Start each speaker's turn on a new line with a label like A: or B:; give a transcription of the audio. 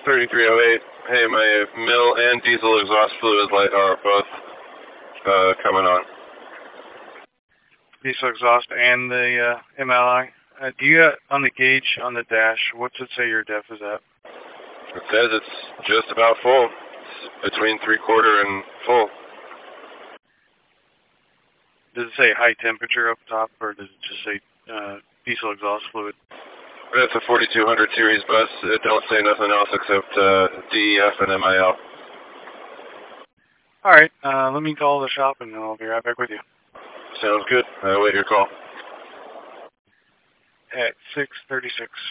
A: 3308. Hey, my mill and diesel exhaust fluid light are both coming on.
B: Diesel exhaust and the MLI. Do you on the gauge on the dash? What's it say your def is at?
A: It says it's just about full. It's between 3/4 and full.
B: Does it say high temperature up top, or does it just say diesel exhaust fluid?
A: It's a 4200 series bus. It don't say nothing else except DEF and MIL.
B: All right. Let me call the shop, and I'll be right back with you.
A: Sounds good. I'll wait your call.
B: At 6:36.